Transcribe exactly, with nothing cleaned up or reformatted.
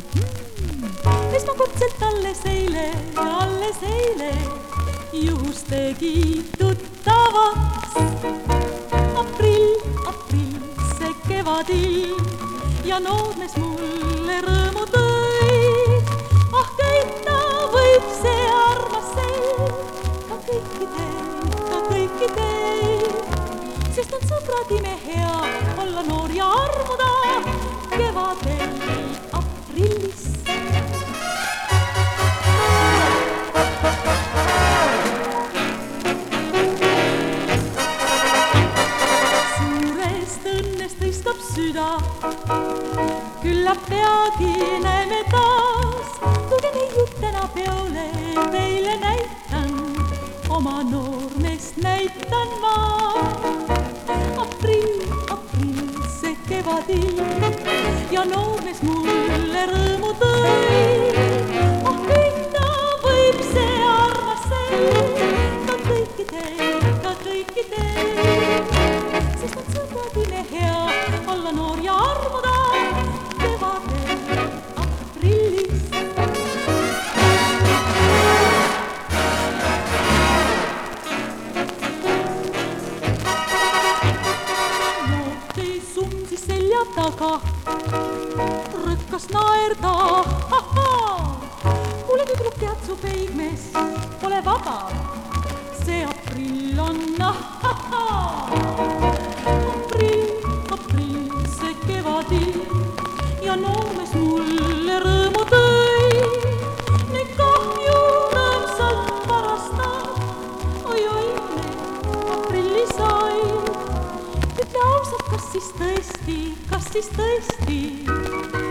Esmakordselt alles eile ja alles eile juhus tegi tuttavaks. Aprill, aprill, see kevadil ja noormees mulle rõõmu tõi. Ah, köita võib see armas sel, ka kõikidel, ka kõikidel, sest on sõbrad ime hea olla noor ja armuda kevadel aprillis. Suurest õnnest tõistab süda, küllap peagi näeme taas. Tulge neiud täna peole, teile näitan, oma noormeest näitan ma. Aprill, aprill, see kevadil ja noormees mulle rõõmu tõi. Ah, kõita võib see armas sel, ka kõikidel, ka kõikidel, sest on sõbrad ime hea olla noor ja armuda kevadel aprillis. Noorte sumsi selja taga rõkkas naerda, hahaa. Kuule tüdruk, tead su peigmees pole vaba, see aprill on, ahahaa. Aprill, aprill, see kevadil ja noormees mulle rõõmu tõi. Neid kahju rõõmsalt varastab, oi-oi, need aprilli sai. Ütle ausalt, kas siis tõesti, kas siis tõesti